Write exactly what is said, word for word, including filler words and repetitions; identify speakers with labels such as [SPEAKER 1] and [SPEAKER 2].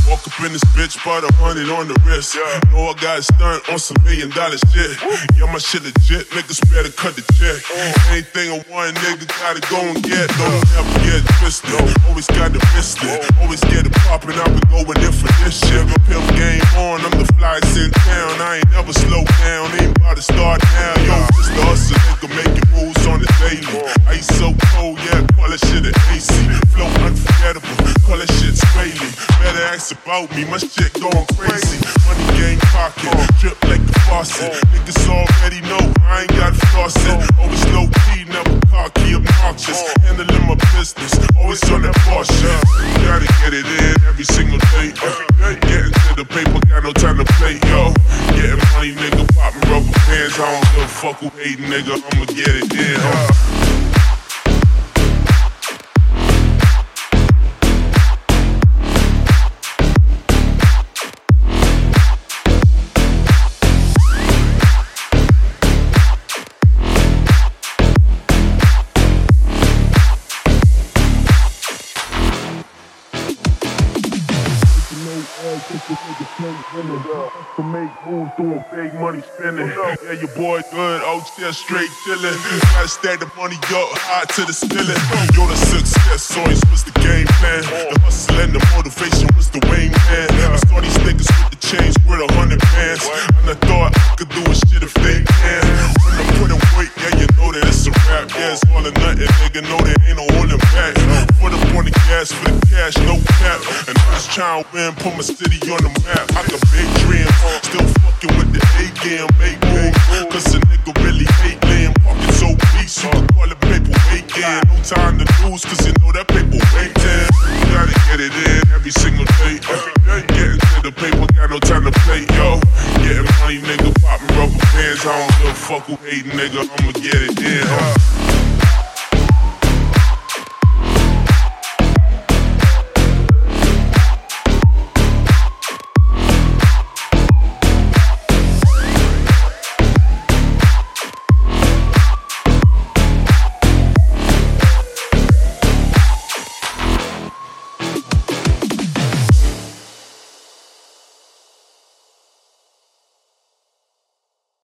[SPEAKER 1] Walk up in this bitch, bought a hundred on the wrist. Know I got a stunt on some million dollar shit. Yeah, my shit legit, niggas better cut the check. Anything I want, nigga, gotta go and get. Don't ever get twisted, always got the risk it. Always get it poppin', I've been going in for this shit. My pimp game on, I'm the flyest in town. I ain't never slow down, ain't about to start now. Yo, this the hustle, nigga, making moves on the daily. Ice so cold, yeah, call that shit an A C. Flow unforgettable, call that shit Swaley. Better ask about me, my shit going crazy. Money gang pocket, drip like the faucet. Niggas already know I ain't got floss it. Always low key, never cocky, obnoxious. Handling my business, always on that boss shit. Gotta get it in every single day. Every day, getting to the paper, got no time to play, yo. Getting money, nigga, popping rubber bands. I don't give a fuck who hating, nigga, I'ma get it in, huh? To make moves, doing big money spending. Yeah, your boy good, out there straight chillin'. Gotta stack the money up high to the ceiling. Yo, the success always was the game plan. The hustle and the motivation was the wingman. I saw these niggas with the chains worth a hundred bands, and I thought I could do a shit if they can. When I put in weight, yeah, you know that it's a rap. Yeah, it's all or nothing, nigga, know there ain't no holding back. Put up on the gas for the cash, no cap. And I'm just trying to win, put my city on the map. I got big dreams, still fucking with the A-game, make moves. Cause a nigga really hate laying pockets so big, so you can call it paperweight game. No time to lose, cause you know that paperweight time. You gotta get it in every single day. Every day, getting to the paper, got no time to play, yo. Getting money, nigga, popping rubber bands. I don't give a fuck who hating, nigga, I'ma get it in, huh?